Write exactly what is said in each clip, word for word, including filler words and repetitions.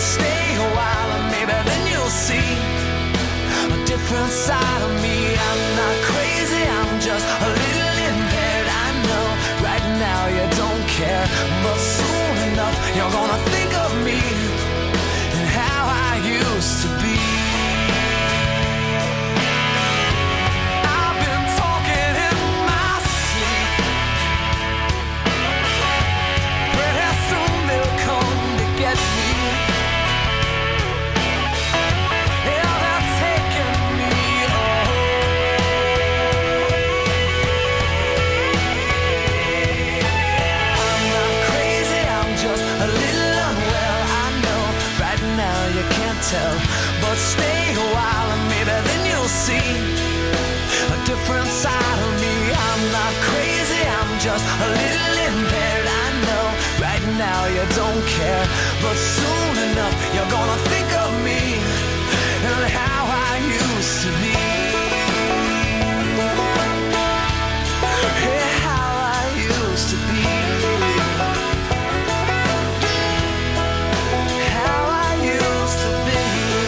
stay a while and maybe then you'll see a different side of me. I'm not crazy, I'm just a little impaired. I know right now you don't care, but soon enough you're gonna think of me and how I used to be. I've been talking in my sleep. Pretty soon they'll come to get me. Yeah, they're taking me away. I'm not crazy, I'm just a little unwell. I know right now you can't tell, but stay a while and maybe then you'll see a different side of me. I'm not crazy, I'm just a little impaired. I know right now you don't care, but soon enough you're gonna think of me and how I used to be. Yeah, how I used to be. How I used to be.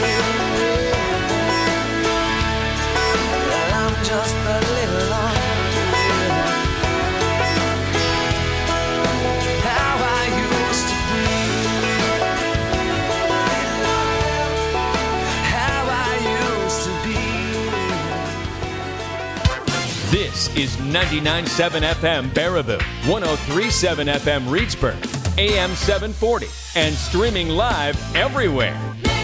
Well, I'm just a little unreal. How I used to be. How I used to be. This is ninety-nine point seven F M Baraboo, one oh three point seven F M Reedsburg, A M seven forty, and streaming live everywhere.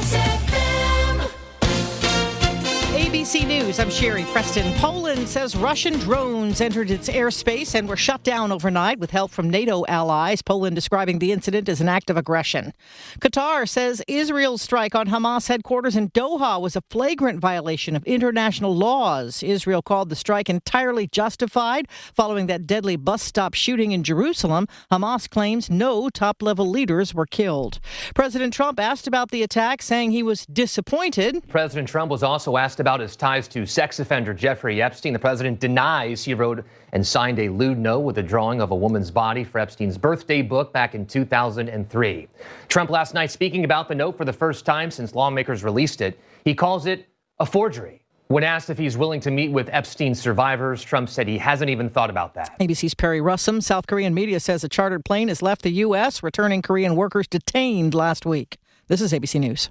A B C News, I'm Sherry Preston. Poland says Russian drones entered its airspace and were shut down overnight with help from NATO allies. Poland describing the incident as an act of aggression. Qatar says Israel's strike on Hamas headquarters in Doha was a flagrant violation of international laws. Israel called the strike entirely justified following that deadly bus stop shooting in Jerusalem. Hamas claims no top-level leaders were killed. President Trump asked about the attack, saying he was disappointed. President Trump was also asked about his ties to sex offender Jeffrey Epstein. The president denies he wrote and signed a lewd note with a drawing of a woman's body for Epstein's birthday book back in two thousand three. Trump last night speaking about the note for the first time since lawmakers released it. He calls it a forgery. When asked if he's willing to meet with Epstein survivors, Trump said he hasn't even thought about that. A B C's Perry Russum. South Korean media says a chartered plane has left the U S, returning Korean workers detained last week. This is A B C News.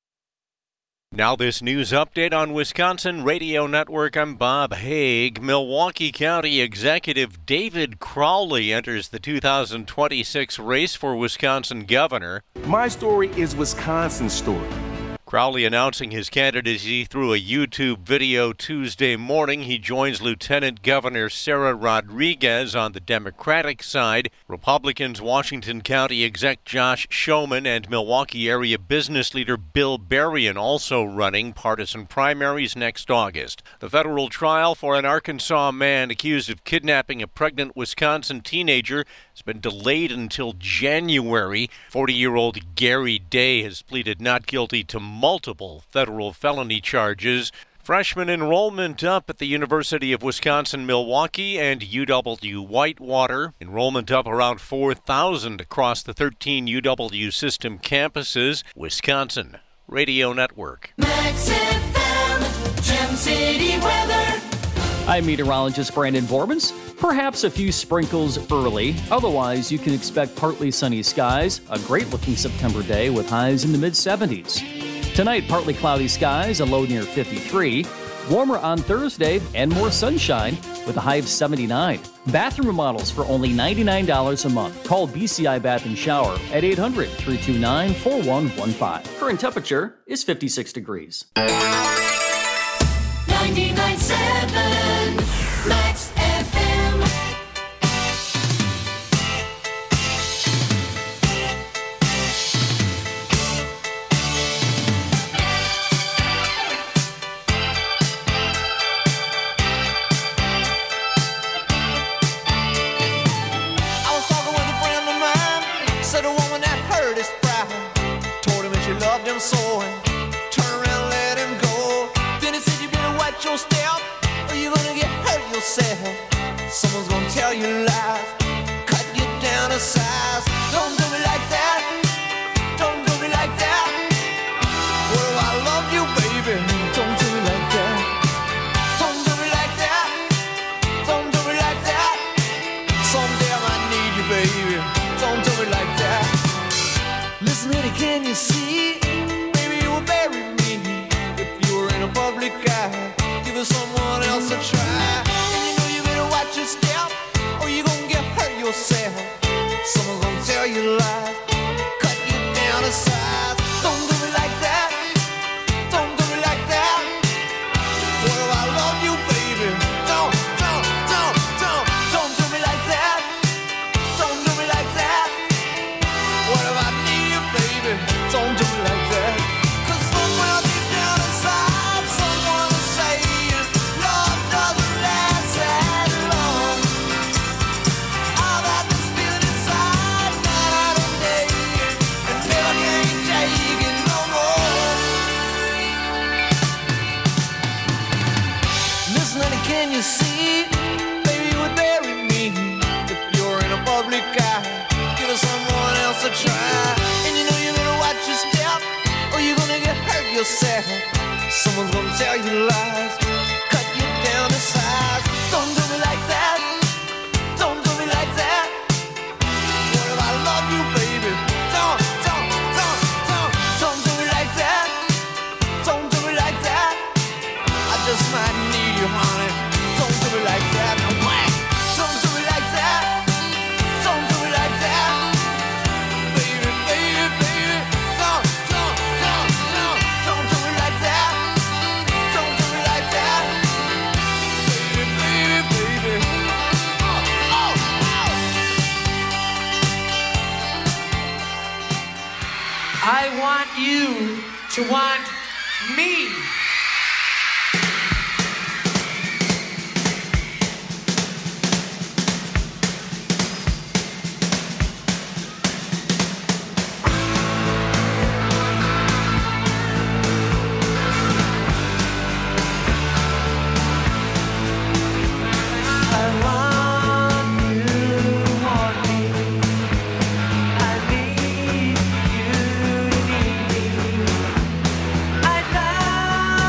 Now this news update on Wisconsin Radio Network. I'm Bob Haig. Milwaukee County Executive David Crowley enters the two thousand twenty-six race for Wisconsin governor. My story is Wisconsin's story. Crowley announcing his candidacy through a YouTube video Tuesday morning. He joins Lieutenant Governor Sarah Rodriguez on the Democratic side. Republicans Washington County Exec Josh Schoeman and Milwaukee area business leader Bill Berrien also running partisan primaries next August. The federal trial for an Arkansas man accused of kidnapping a pregnant Wisconsin teenager has been delayed until January. forty-year-old Gary Day has pleaded not guilty to multiple federal felony charges. Freshman enrollment up at the University of Wisconsin-Milwaukee and U W Whitewater. Enrollment up around four thousand across the thirteen U W system campuses. Wisconsin Radio Network. Max F M, Gem City weather. I'm meteorologist Brandon Vormans. Perhaps a few sprinkles early. Otherwise, you can expect partly sunny skies, a great-looking September day with highs in the mid seventies. Tonight, partly cloudy skies, a low near fifty-three. Warmer on Thursday and more sunshine with a high of seventy-nine. Bathroom remodels for only ninety-nine dollars a month. Call B C I Bath and Shower at eight hundred, three two nine, four one one five. Current temperature is fifty-six degrees. ninety-nine point seven Max F M. I was talking with a friend of mine, said a woman that hurt his pride, told him that she loved him so, and turned around and let him go. Then he said, you better watch your step, or you're gonna get hurt yourself. Someone's gonna tell you lies, cut you down to size. Don't do me like that, don't do me like that. Listen, honey, can you see? Maybe you will bury me if you were in a public eye. Give us someone else a try. And you know you better watch your step, or you gonna get hurt yourself. Someone's gonna tell you lies, cut you down to size. Don't do me like that. Don't do me like that. What if I love you, baby? Don't, don't, don't, don't, don't do me like that. Don't do me like that. What if I need you, baby? Don't do me like that. 'Cause somewhere deep down inside, someone is saying love doesn't last as long. I've got this feeling inside night and day, and never can't take it no more. Listen, honey, can you see? Baby, you would bury me if you're in a public eye. Give us someone else a try. And you know you better watch your step, or you're gonna get hurt yourself. Someone's gonna tell you lies, cut you down to size. Don't do me like that. Don't do me like that. What if I love you, baby? Don't, don't, don't, don't, don't do me like that. Don't do me like that. I just might need you, honey. Don't do me like that. No way. Don't do me like that. Don't do me like that. Baby, baby, baby. Don't, don't, don't, don't, don't do me like that. Don't do me like that. Baby, baby, baby. Oh, oh, oh. I want you to want me. I want you to want me. I need you to need me. I love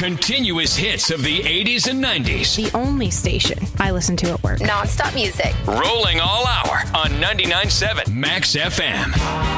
Continuous hits of the eighties and nineties. The only station I listen to at work. Non-stop music. Rolling all hour on ninety-nine point seven Max F M.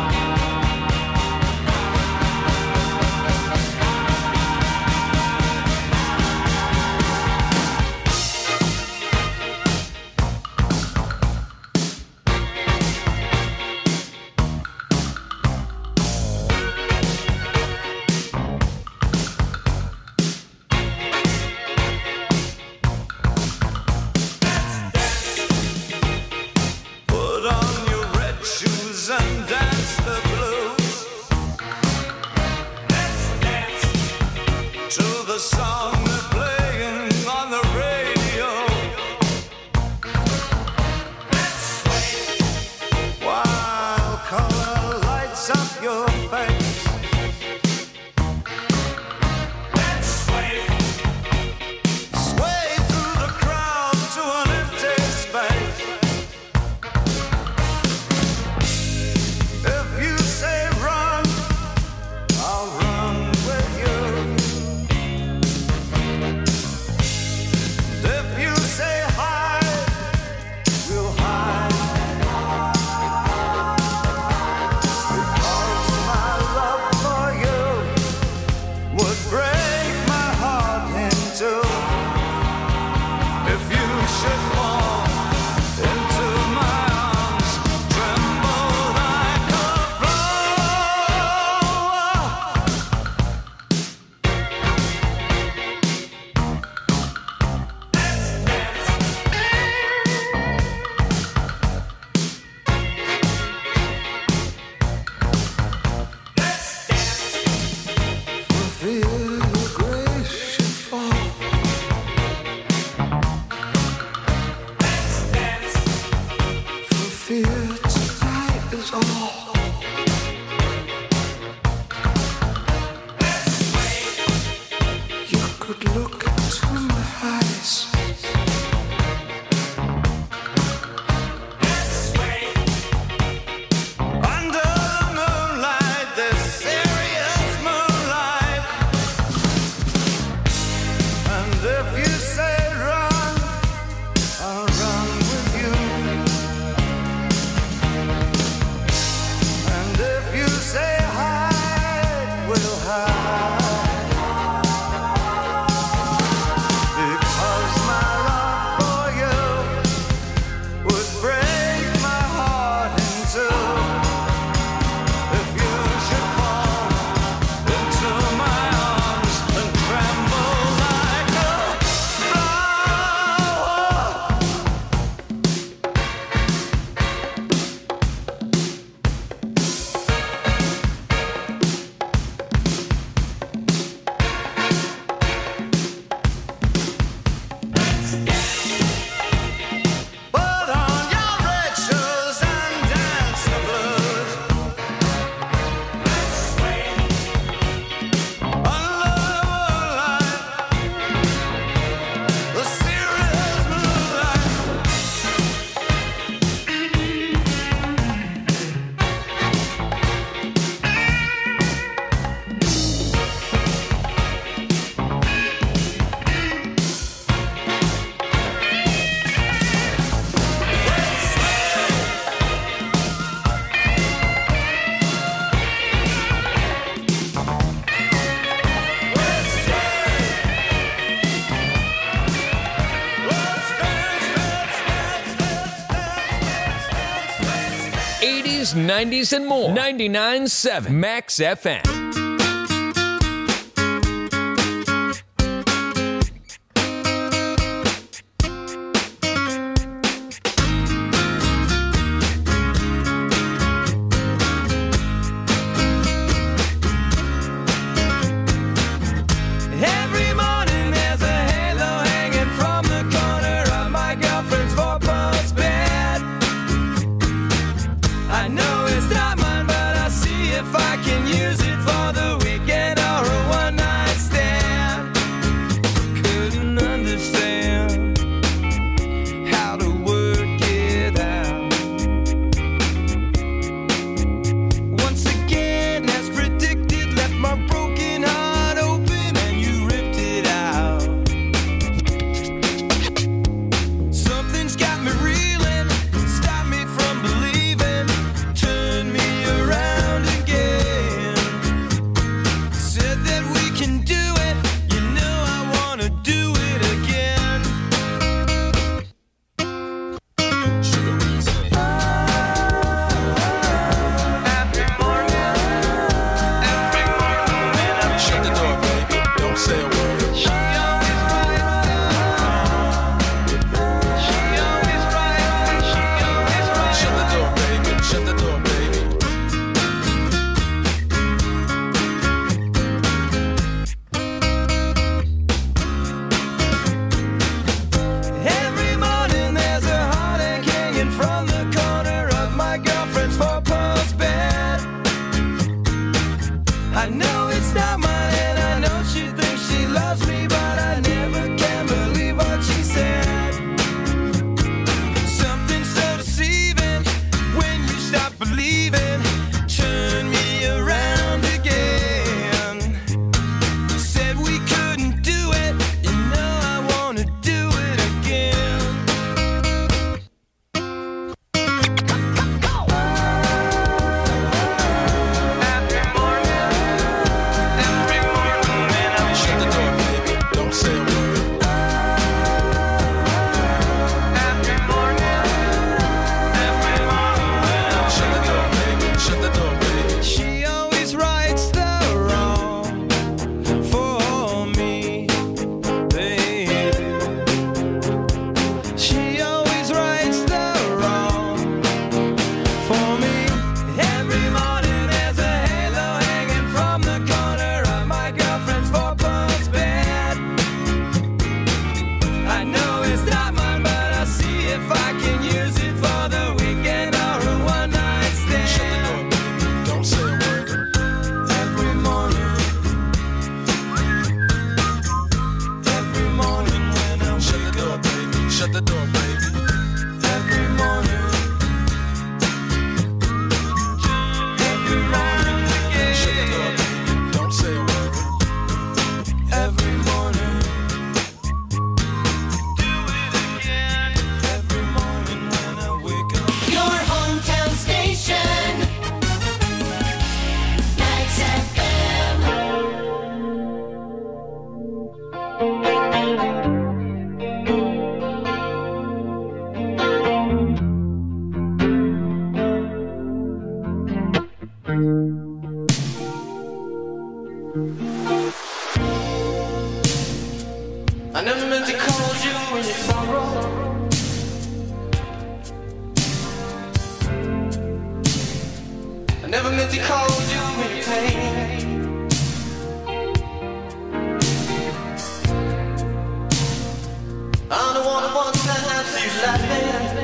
nineties and more. ninety-nine point seven Max F M. Once again, as predicted, left my broken heart open and you ripped it I know it's not mine, and I know she thinks she loves me, but I never can believe what she said. Something so deceiving when you stop believing. Turn me around again. Said we couldn't do it, you know I wanna do it again. Every morning, every morning when I'm shut the door, baby, don't say a word. Every morning, every morning when I'm shut the door, baby, shut the door, baby. She always rights the wrong for me, baby. She always rights the wrong for me. Every morning there's a halo hanging from the corner of my girlfriend's four-post bed. I know it's not mine, but I'll see if I can use it for the weekend or a one-night stand. Shut the door, baby, don't say a word. Every morning, every morning when I'm shut the door, baby, shut the door, baby. Every morning, every morning when I'm shut the door, baby, don't say a word. Every morning, do it again. Every morning when I wake up. Your hometown station. Max F M. I never meant to call you when you sorrow. I never meant to call you when you pain. I'm the one who wants to have you laughing.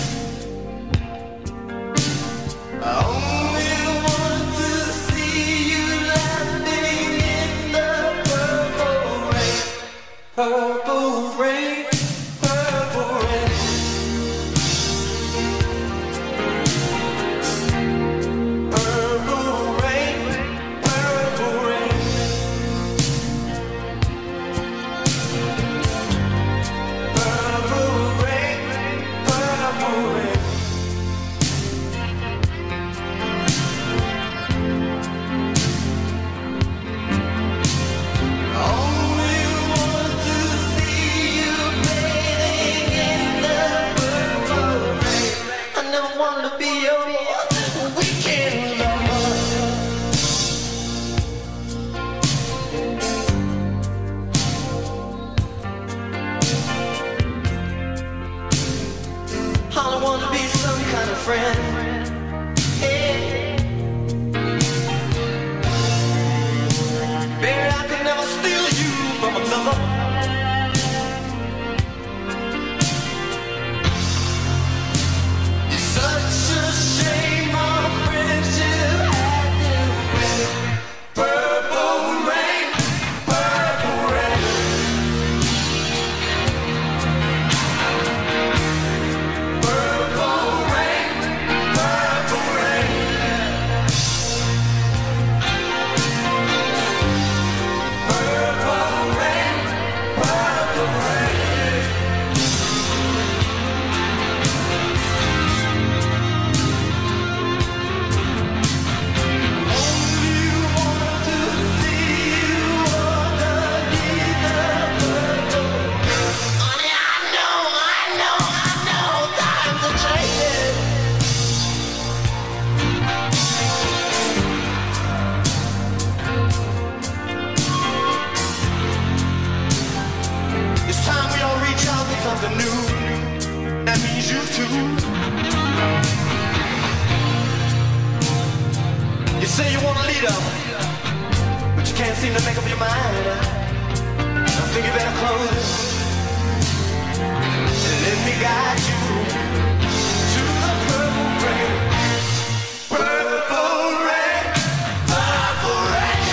I only want to see you laughing in the purple rain. Purple rain, purple rain. Purple rain, purple rain. Purple rain, purple rain. Only want to see you bathing in the purple rain. I never wanted to be your weekend lover. All I want to be some kind of friend. Hey. Baby, I could never steal you from another. It's such a shame our friendship had to end. Purple rain, purple rain. Purple rain, purple rain. Purple rain, purple rain. Only want to see you underneath the purple rain. Honey, I know, I know, I know, times are changing. It's time we all reach out for something new. That means you too. You say you want a leader, but you can't seem to make up your mind. I think you better close and let me guide you to the purple rain. Purple rain, purple rain.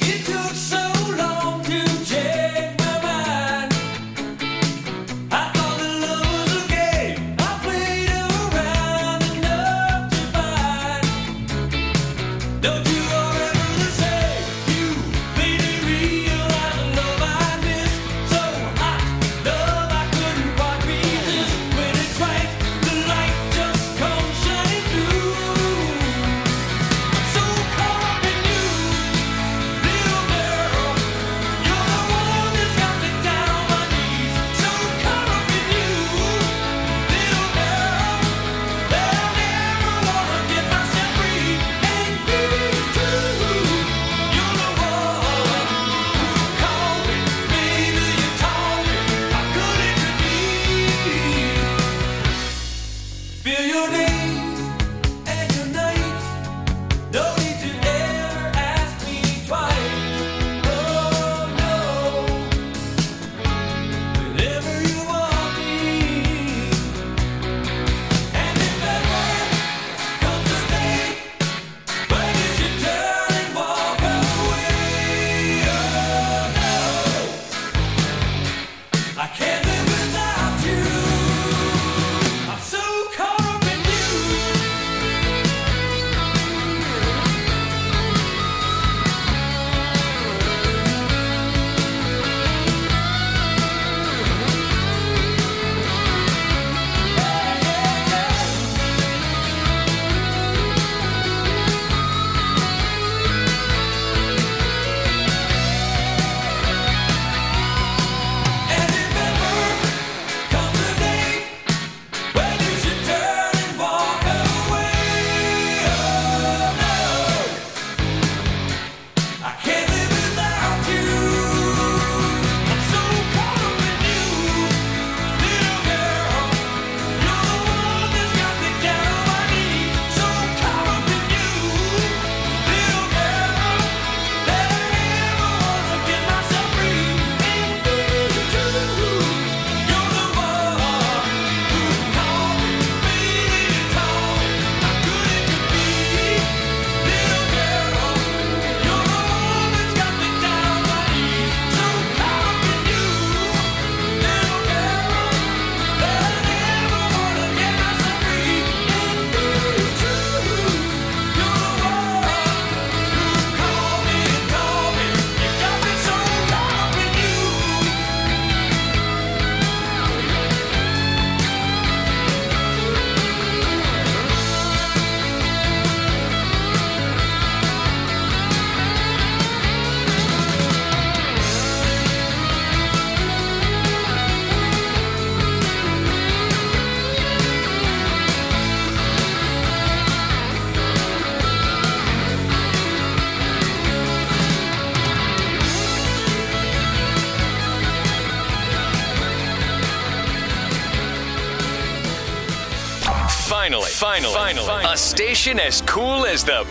Finally, finally, finally, a station as cool as the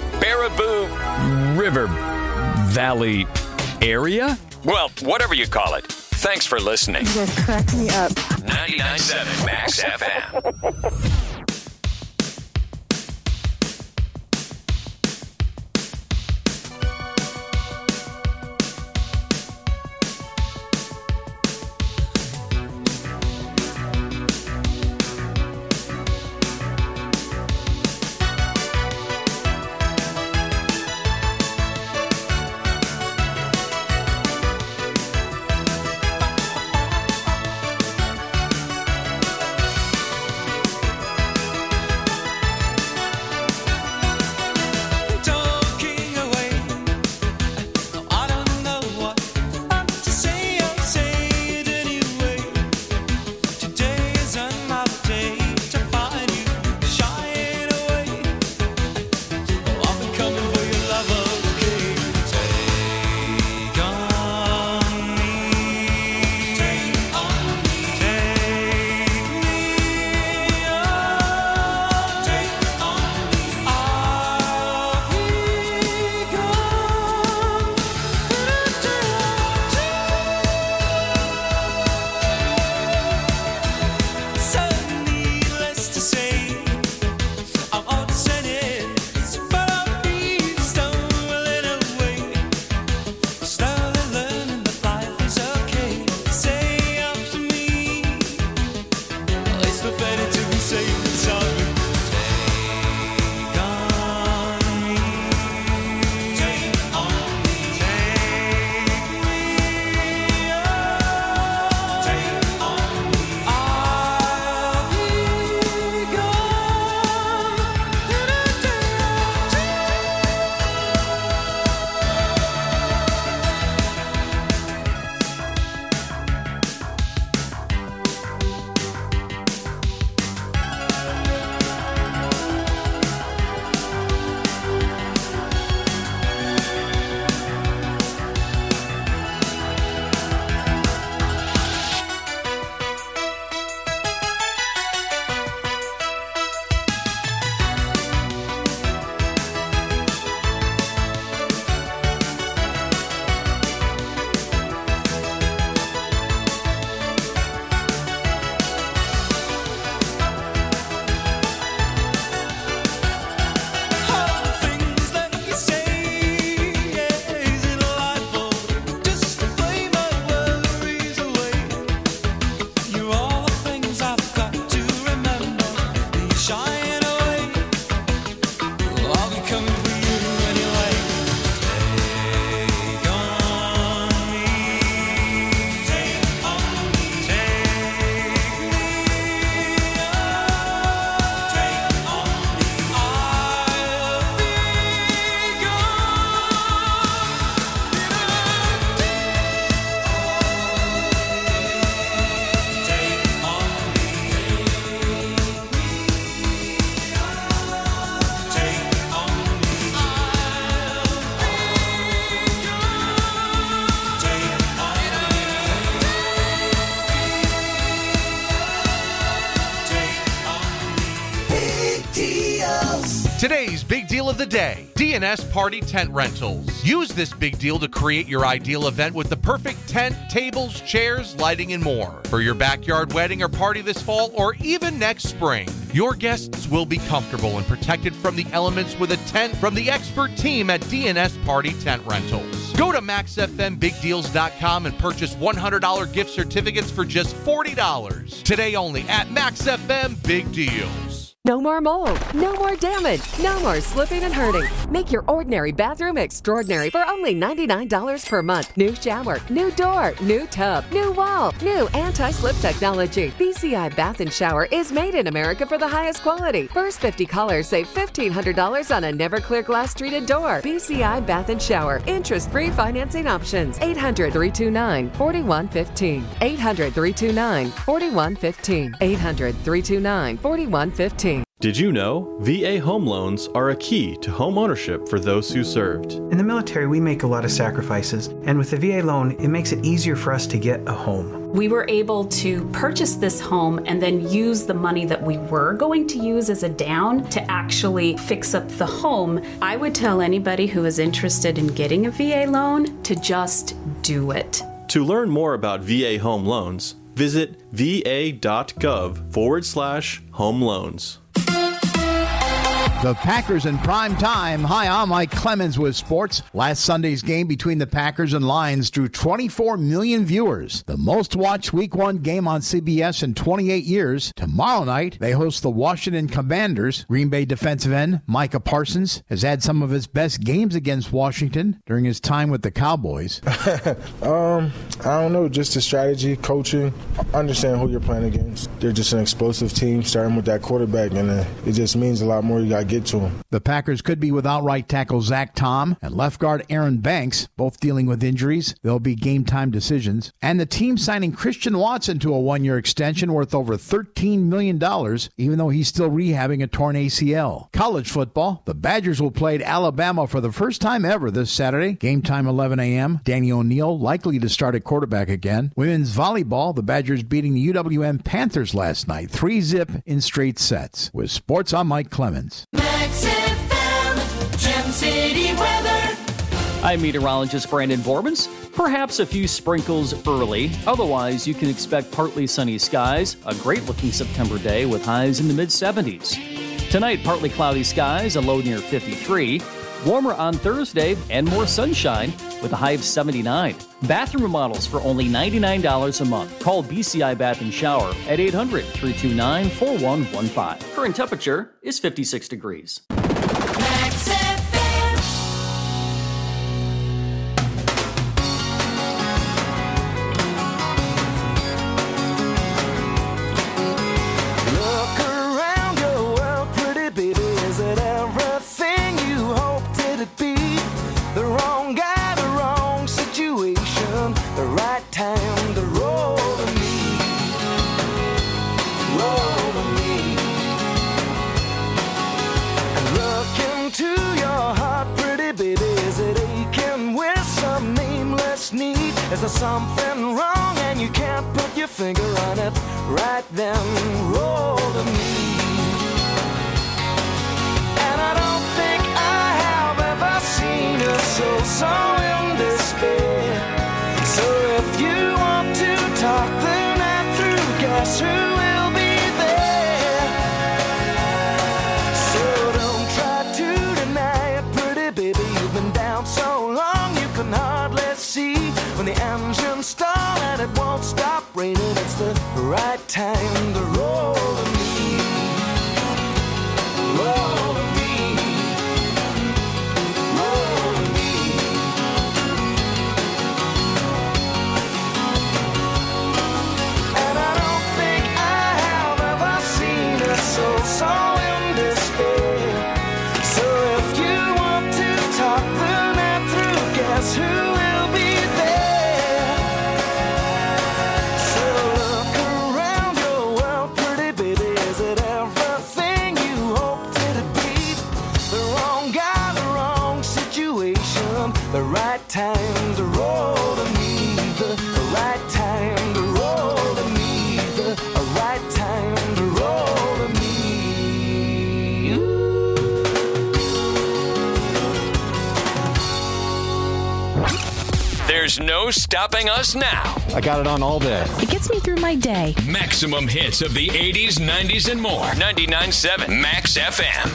Baraboo River Valley area? Well, whatever you call it. Thanks for listening. You guys crack me up. ninety-nine point seven Max F M. Today's big deal of the day, D and S Party Tent Rentals. Use this big deal to create your ideal event with the perfect tent, tables, chairs, lighting, and more. For your backyard wedding or party this fall or even next spring, your guests will be comfortable and protected from the elements with a tent from the expert team at D and S Party Tent Rentals. Go to max f m big deals dot com and purchase one hundred dollars gift certificates for just forty dollars. Today only at Max F M Big Deals. No more mold, no more damage, no more slipping and hurting. Make your ordinary bathroom extraordinary for only ninety-nine dollars per month. New shower, new door, new tub, new wall, new anti-slip technology. B C I Bath and Shower is made in America for the highest quality. First fifty callers save fifteen hundred dollars on a never clear glass treated door. B C I Bath and Shower. Interest-free financing options. eight hundred, three two nine, four one one five. eight hundred, three two nine, four one one five. eight hundred, three two nine, four one one five. Did you know V A home loans are a key to home ownership for those who served? In the military, we make a lot of sacrifices, and with the V A loan, it makes it easier for us to get a home. We were able to purchase this home and then use the money that we were going to use as a down to actually fix up the home. I would tell anybody who is interested in getting a V A loan to just do it. To learn more about V A home loans, visit va.gov forward slash home loans. The Packers in prime time. Hi, I'm Mike Clemens with sports. Last Sunday's game between the Packers and Lions drew twenty-four million viewers, the most watched week one game on C B S in twenty-eight years. Tomorrow night, they host the Washington Commanders. Green Bay defensive end Micah Parsons has had some of his best games against Washington during his time with the Cowboys. um, I don't know, just the strategy, coaching, understand who you're playing against. They're just an explosive team, starting with that quarterback, and uh, it just means a lot more. You got to get to him. The Packers could be without right tackle Zach Tom and left guard Aaron Banks, both dealing with injuries. There'll be game time decisions. And the team signing Christian Watson to a one-year extension worth over thirteen million dollars, even though he's still rehabbing a torn A C L. College football, the Badgers will play at Alabama for the first time ever this Saturday. Game time eleven a.m. Danny O'Neal likely to start at quarterback again. Women's volleyball, the Badgers beating the U W M Panthers last night, three zip in straight sets. With sports, I'm Mike Clemens. Max F M, Gem City weather. I'm meteorologist Brandon Borbans. Perhaps a few sprinkles early. Otherwise, you can expect partly sunny skies, a great-looking September day with highs in the mid seventies. Tonight, partly cloudy skies, a low near fifty-three. Warmer on Thursday and more sunshine with a high of seventy-nine. Bathroom remodels for only ninety-nine dollars a month. Call B C I Bath and Shower at eight hundred, three two nine, four one one five. Current temperature is fifty-six degrees. Max F M. Look around your world, pretty baby. Is it everything you hoped it'd be? The wrong guy, the wrong situation, the right time to roll to me, roll to me. And look into your heart, pretty baby. Is it aching with some nameless need? Is there something wrong and you can't put your finger on it? Right then, roll to me. And I don't think I have ever seen a soul so in despair. So if you want to talk the night through, guess who will be there? So don't try to deny it, pretty baby. You've been down so long you can hardly see. When the engines stall and it won't stop raining, it's the right time to roll to me. Roll to me. Roll to me. And I don't think I have ever seen a soul so in despair. So if you want to talk the night through, guess who will be there? So look around your world, pretty baby. Is it everything you hoped it'd be? The wrong guy, the wrong situation, the right time to roll to me, the right time to roll to me, the right time to roll to me. Ooh. There's no stopping us now. I got it on all day. It gets me through my day. Maximum hits of the eighties, nineties, and more. ninety-nine point seven Max F M.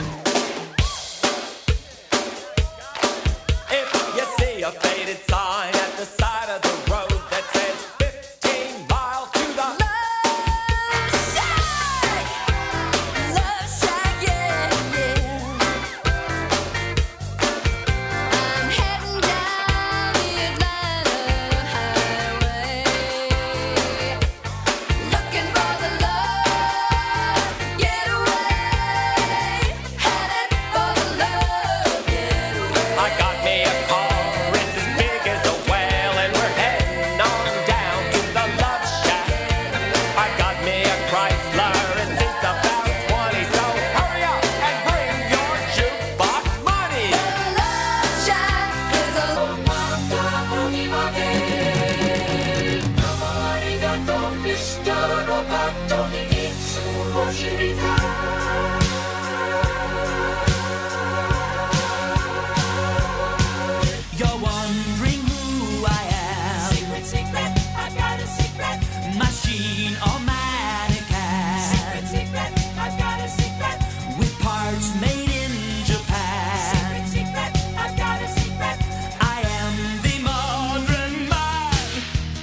If you see a faded sign at the side of the road that says fifteen miles to the Love Shack, Love Shack, yeah, yeah. I'm heading down the Atlanta highway, looking for the love getaway, headed for the love getaway. I got me a car, it's as big as a whale, and we're heading on down to the Love Shack. I got me a Chrysler, and it's about twenty, so hurry up and bring your jukebox money. The Love Shack is a You're wondering who I am. Secret, secret, I got a secret. Machine or mannequin. Secret, secret, I got a secret. With parts made in Japan. Secret, secret, I got a secret. I am the modern man.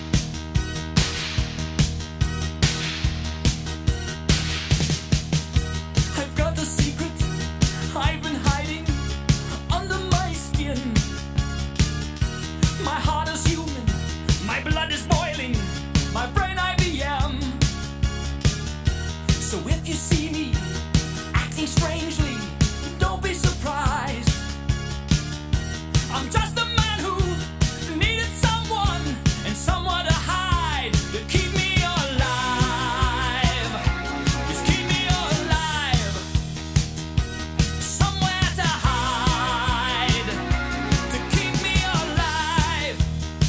I've got a secret I've been hiding under my skin. My heart is human, my blood is boiling, my brain I B M. So if you see me acting strangely, don't be surprised. I'm just a man who needed someone and someone to hide to keep me alive. Just keep me alive. Somewhere to hide to keep me alive.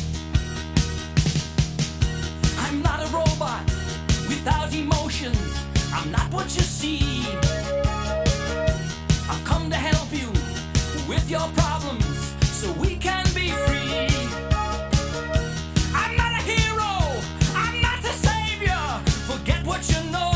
I'm not a robot without emotions. I'm not what you see. I've come to help you with your problems so we can be free. I'm not a hero. I'm not a savior. Forget what you know.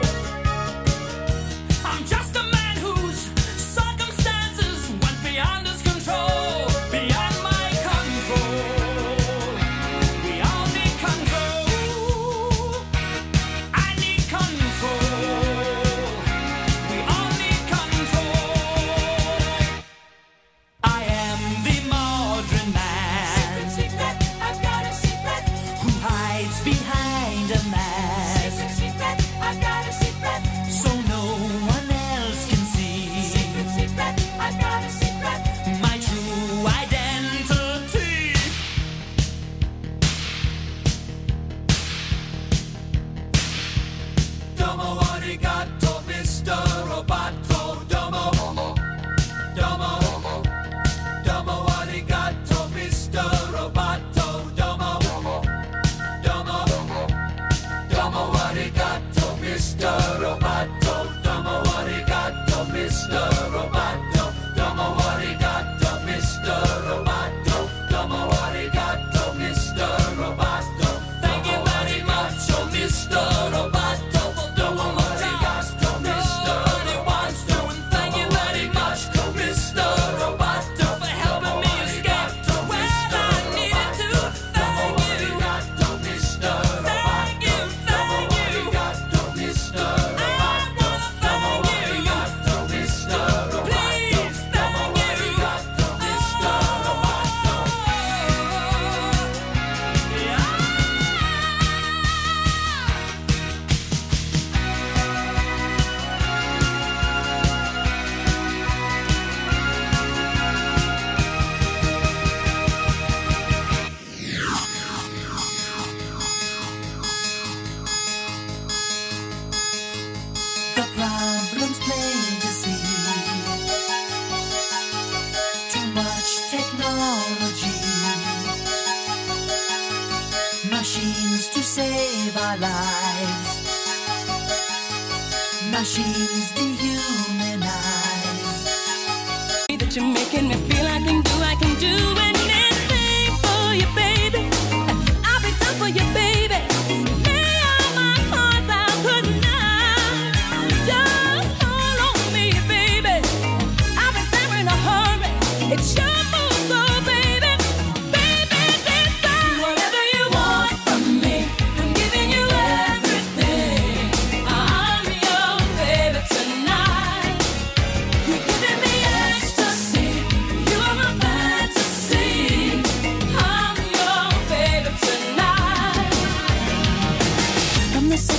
I'm just a man whose circumstances went beyond his control, beyond my control. We all need control. I need control. We all need control. I am the modern man. Secret, secret, I've got a secret. Who hides behind a mask. Secret, secret, I've got a secret. So no one else can see. Secret, secret, I've got a secret. My true identity. Domo arigato, Mister Roboto. Domo, domo, domo arigato, Mister Roboto. Domo, domo, domo arigato, Mister Roboto. Domo arigato, Mister Roboto. Domo arigato, Mister Roboto. Domo arigato, Mister Roboto. Thank you very much, oh Mister Roboto. Domo arigato, Mister Roboto. Thank you very much, oh Mister Roboto, for helping me escape to where I needed to. Thank you. Mister Thank you, thank you. Mister Roboto. Domo arigato, Mister Roboto. Please, thank you. Mister Roboto. The problem's plain to see. Too much technology. Machines to save our lives. Machines dehumanize. That you're making me feel I can do, I can do anything for you, baby.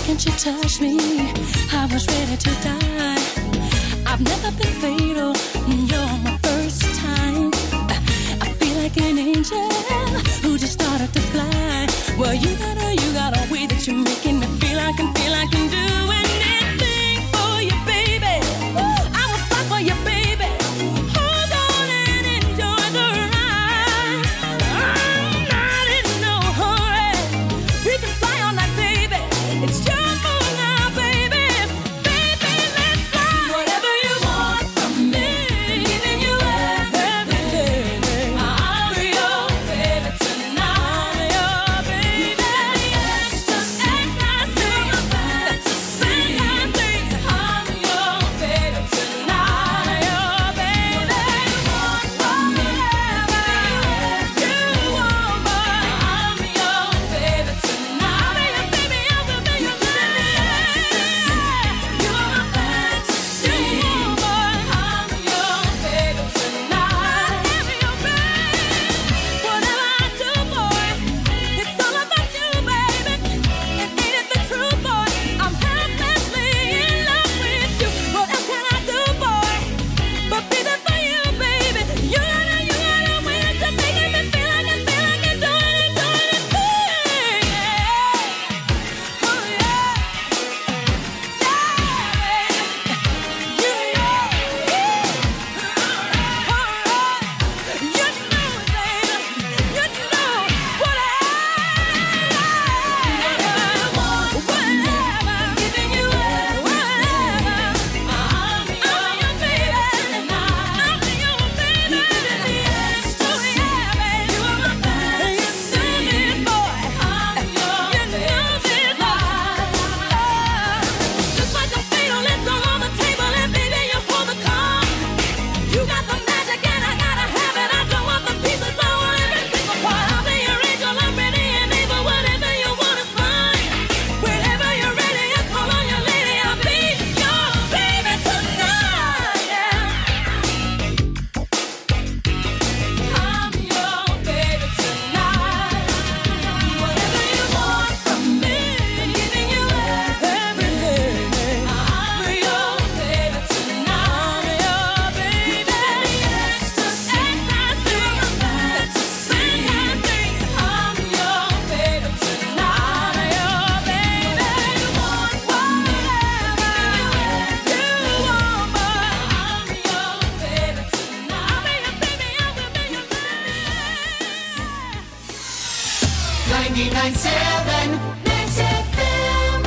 second you touched me, I was ready to die. I've never been fatal, you're my first time. I feel like an angel who just started to fly. Well, you got a, you got a way that you're making me feel I can feel I can do anything for you, baby. I will fight for you, baby. Hold on and enjoy the ride. I'm not in no hurry. We can fly all night, baby. It's your move now, baby. Baby, let's fly. Whatever you want from me, giving you everything. I'll be your baby tonight. Your baby, yes, just act like you're fantasy. I'm your baby tonight. Your baby, want whatever you want, but I'm your baby tonight. I'll be your baby, I will be your baby. You're my fantasy, but I'm your baby tonight. I'm your baby. Whatever I do, boy, it's all about you, baby. And ain't it the truth, boy? I'm helplessly in love with you. What else can I do, boy, but be there for you, baby? You gotta, you gotta win to making me feel like I feel like I'm doing it, doing it, doing it. Oh yeah, yeah, baby. You know, you know, baby. You know what I want. Whatever, giving you whatever. I'm your baby. I'm your baby. Oh yeah, baby. You are my fantasy, boy. I'm your baby. Just like a fatal left on the table, and baby, you hold the card. You got the magic, and I gotta have it. I don't want the pieces, I want every single part. I'll be your angel, I'm ready and able. Whatever you want is fine. Whenever you're ready, just call on your lady. I'll be your baby tonight. Yeah. I'm your baby tonight. Whatever you want from me, giving you everything. I'm your baby tonight. Your baby, yes, just act like you're fantasy. I'm your baby tonight. Your baby, want whatever you want, but I'm your baby tonight. I'll be your baby, I will be your baby. ninety-nine point seven Mix F M.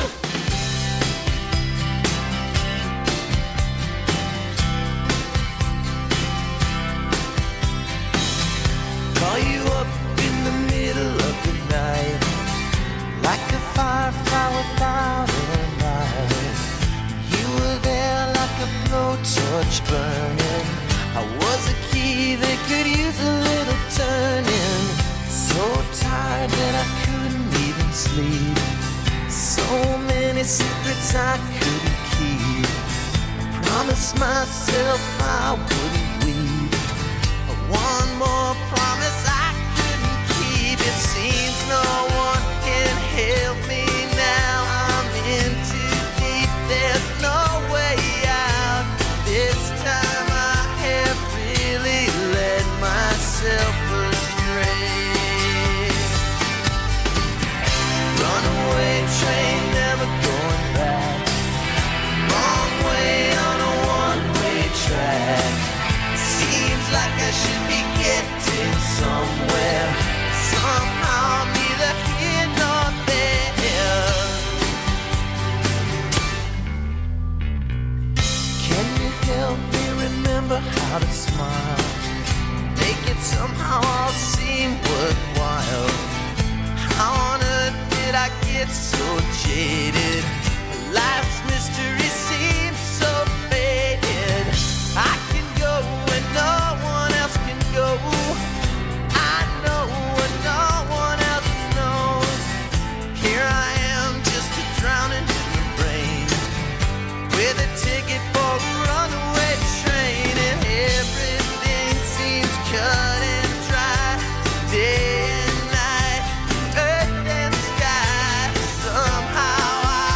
Call you up in the middle of the night, like a firefly without a light. You were there like a blowtorch burning. I was a key that could use a little turning. So tired that I couldn't even sleep. So many secrets I couldn't keep. I promised myself I wouldn't weep. One more promise I couldn't keep. It seems no one can help me now. I'm in too deep. There's no way out. This time I have really led myself astray. Runaway train, never going back. Wrong way on a one-way track. Seems like I should be getting somewhere. Somehow I'm neither here nor there. Can you help me remember how to smile? Make it somehow all seem worthwhile. How on earth did I get so jaded? Life's mystery seems so faded. I can go when no one else can go. I know what no one else knows. Here I am, just a drowning in the rain, with a ticket for a runaway train, and everything seems cut and dry. Day and night, earth and sky. Somehow I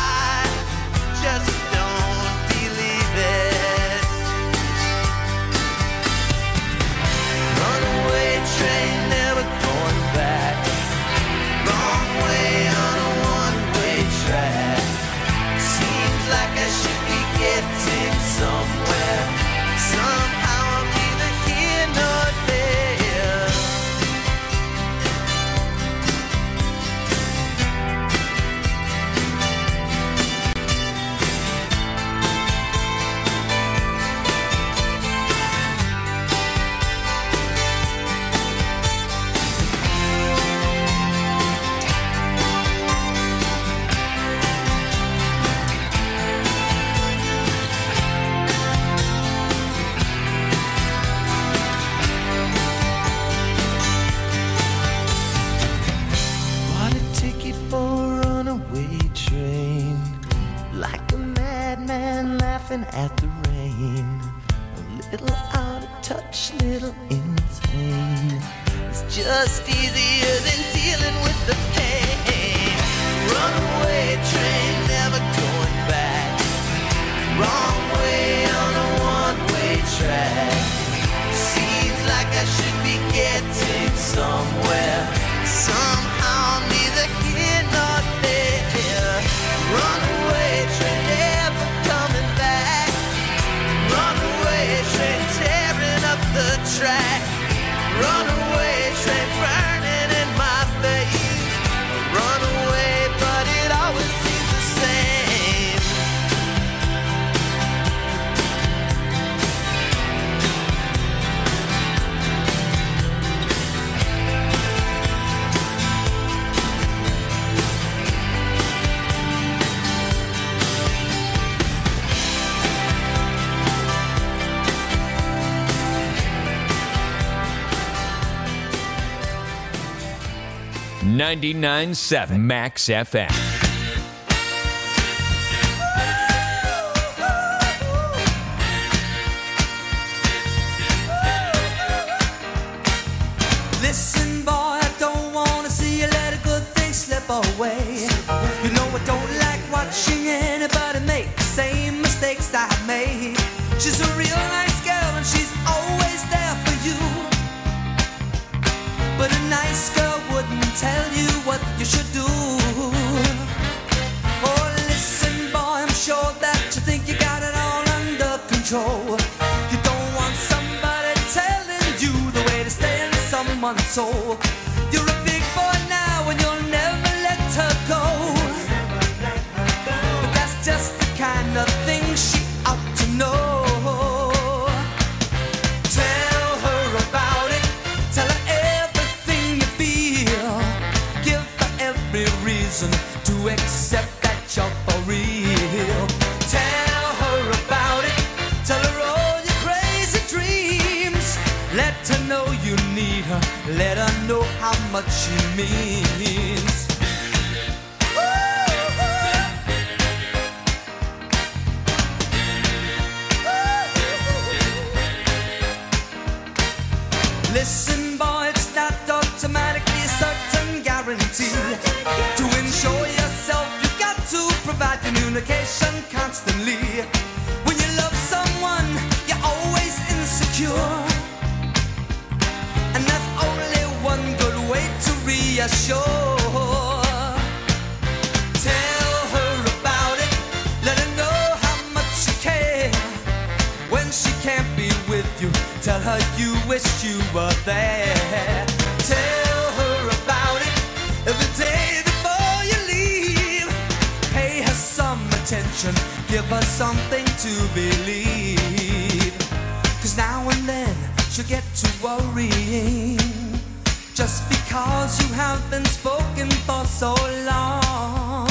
laughing at the rain. A little out of touch, little insane. It's just easier than dealing with the pain. Runaway train, never going back. Wrong way on a one-way track. Seems like I should be getting somewhere. Somehow I'm neither here nor there. Runaway train, never coming back. Runaway train, tearing up the track. Runaway train, burning in my face. Runaway, but it always seems the same. ninety-nine point seven Max F M. Listen, boy, I don't wanna see you let a good thing slip away. You know I don't like watching anybody make the same mistakes I made. She's a real nice girl and she's always there for you. But a nice girl wouldn't tell you what you should do. Oh, listen, boy, I'm sure that you think you got it all under control. You don't want somebody telling you the way to stay in someone's soul. You're a big boy now and you'll never let her go. But that's just the kind of thing she ought to know. Tell her about it. Tell her everything you feel. Give her every reason to accept that you're for real. Tell her about it. Tell her all your crazy dreams. Let her know you need her. Let her know how much she means. Listen, boy, it's not automatically a certain guarantee. To ensure yourself, you've got to provide communication constantly. When you love someone, you're always insecure. And there's only one good way to reassure. Tell her about it. Let her know how much you care. When she can't be with you, tell her you wish you were there. Tell her about it every day before you leave. Pay her some attention, give her something to believe. Cause now and then she'll get to worrying, just because you have been spoken for so long.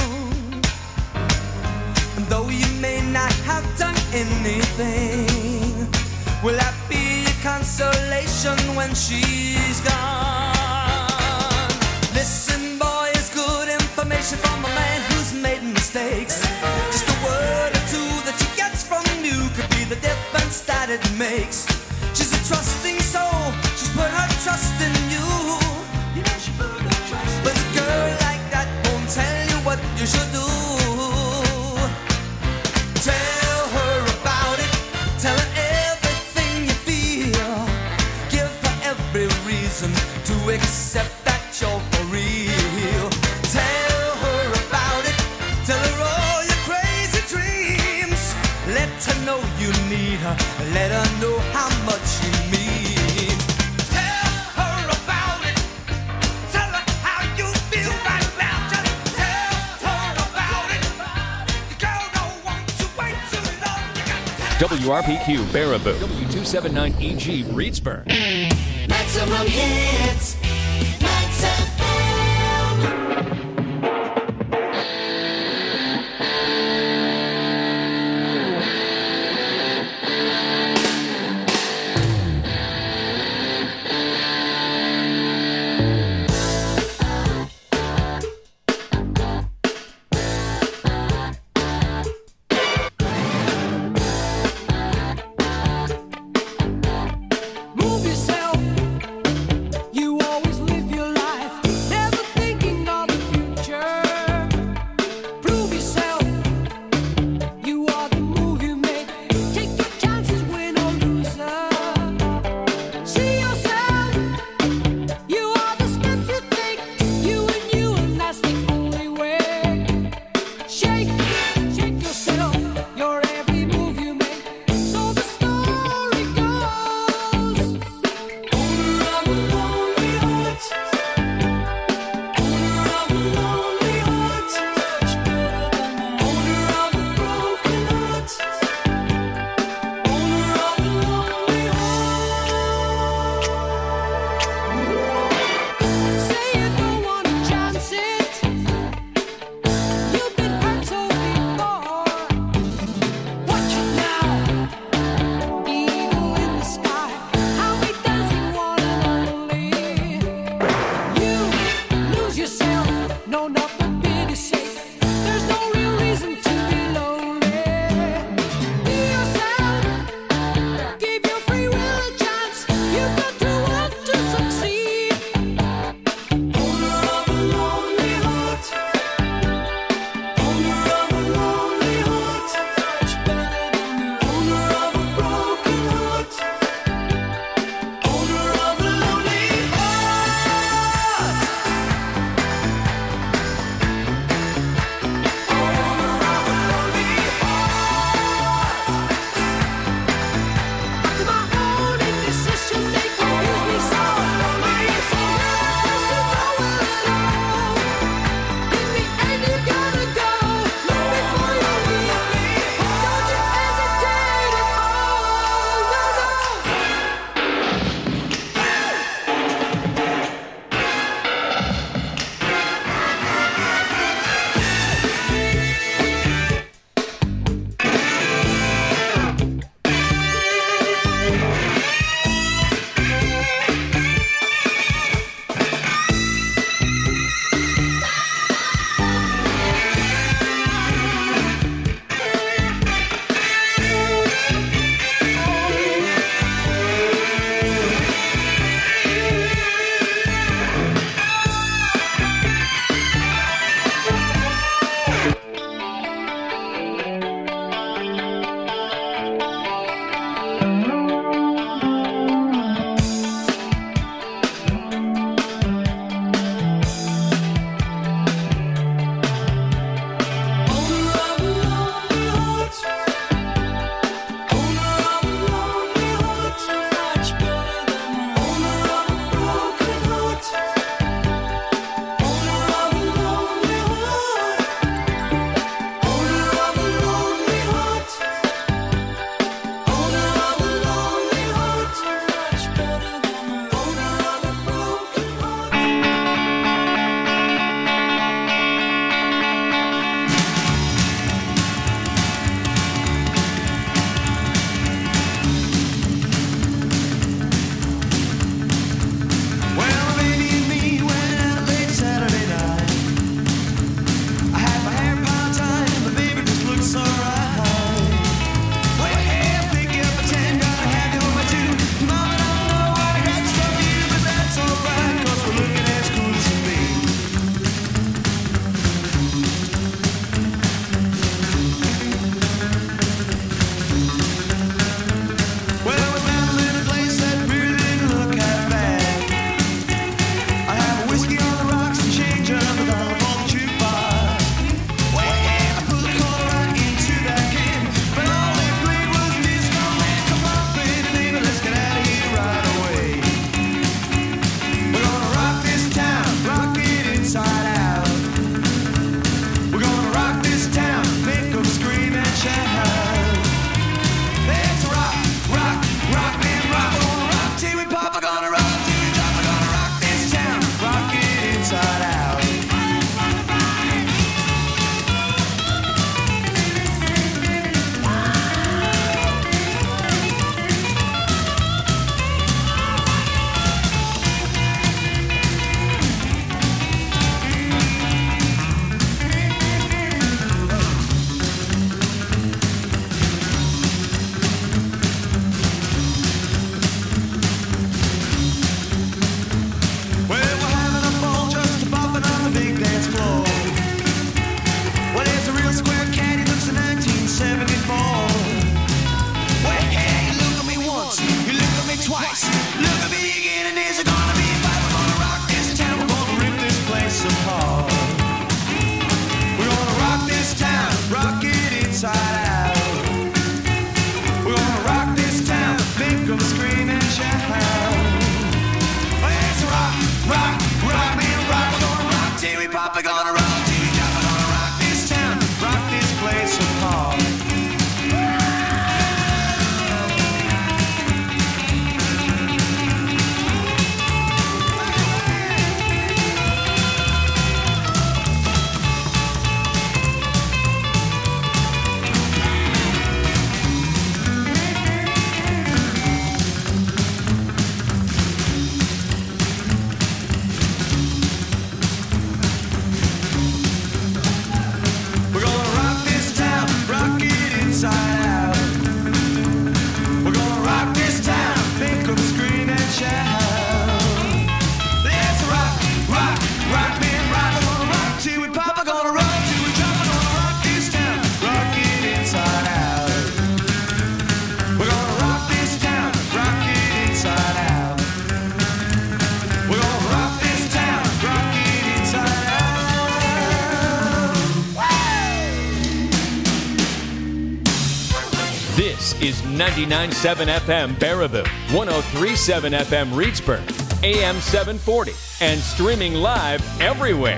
And though you may not have done anything, will that be a consolation when she's gone? Listen, boy, it's good information from a man who's made mistakes. Just a word or two that she gets from you could be the difference that it makes. She's a trusting soul, she's put her trust in you. You know she put her trust. But a girl like that won't tell you what you should do. Tell her about it, tell her everything you feel. Give her every reason to accept that you're for real. Tell her about it, tell her all your crazy dreams. Let her know you need her, let her know how much you mean. Tell her about it, tell her how you feel right now. Just tell her about it. The girl don't want to wait too long. You got to W R P Q Baraboo, W two seventy-nine E G Reedsburg. Maximum hits. Max F M. Papa gonna rock, T V Papa gonna rock this town, rock this place apart. This is ninety-nine point seven F M Baraboo, one oh three point seven F M Reedsburg, A M seven forty, and streaming live everywhere.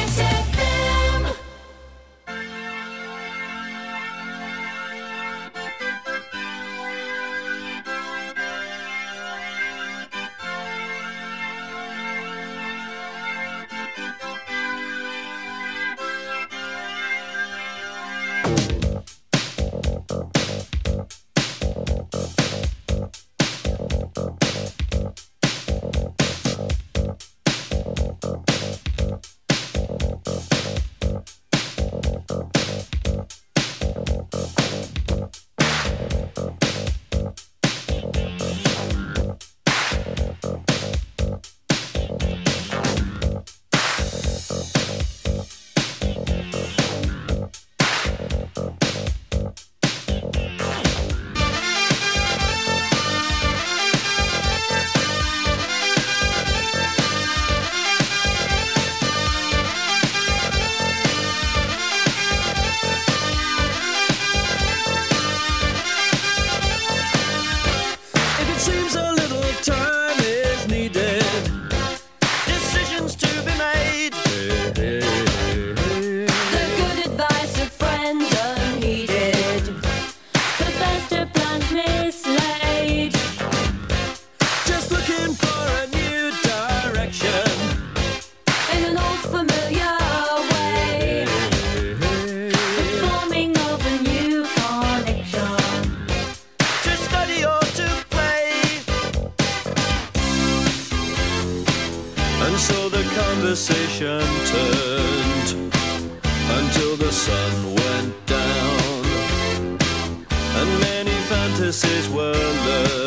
Conversation turned until the sun went down, and many fantasies were learned.